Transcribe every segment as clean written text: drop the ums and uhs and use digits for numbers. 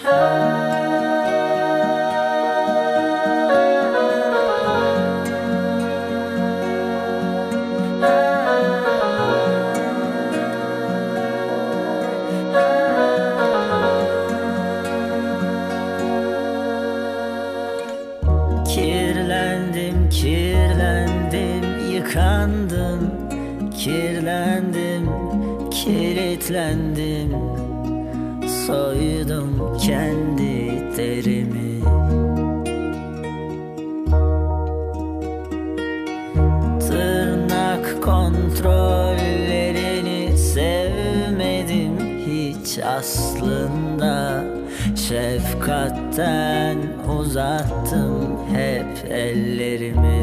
Kirlendim, kirlendim, yıkandım, kirlendim, kilitlendim, soydum kendi derimi. Tırnak kontrollerini sevmedim hiç aslında. Şefkatten uzattım hep ellerimi.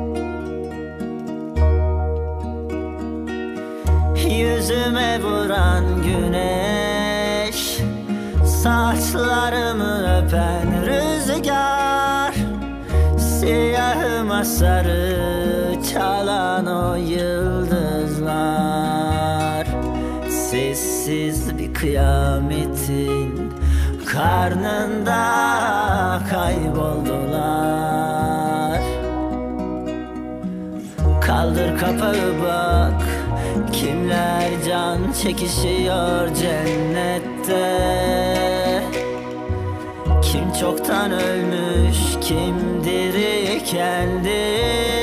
Yüzüme vuran güneş, saçlarımı öpen rüzgar, siyahıma sarı çalan o yıldızlar. Sessiz bir kıyametin karnında kayboldular. Kaldır kapağı bak, kimler can çekişiyor cennette. Kim çoktan ölmüş, kim diri kendi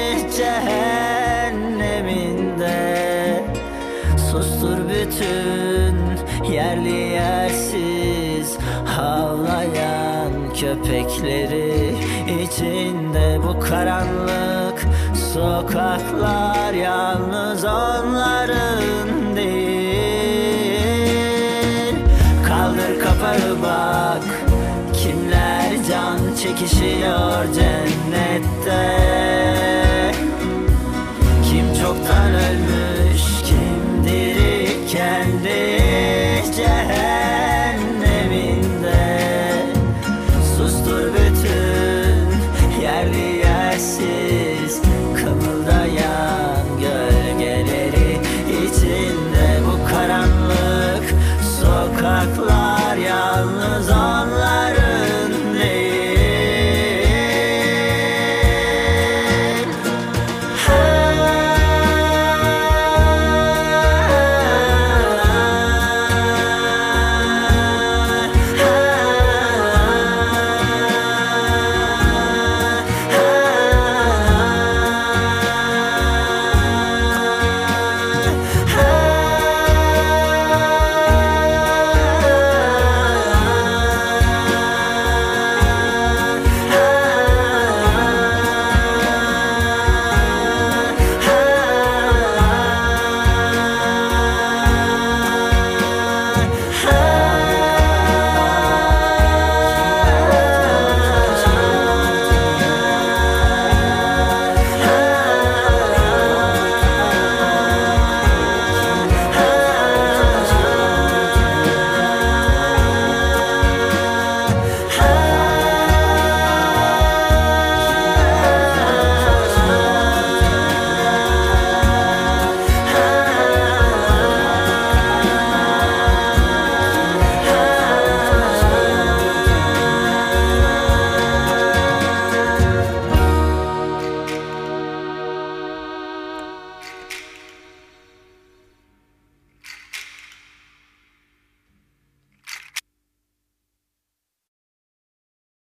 cehenneminde. Sustur bütün yerli yersiz havlayan köpekleri. İçinde bu karanlık sokaklar yalnız onların değil. Kaldır kapağı bak, kimler can çekişiyor cennette. Kim çoktan ölmüş, kim diri kendi cehenneminde. Sustur bütün yerli yersiz kımıldayan gölgeleri. İçinde bu karanlık sokaklar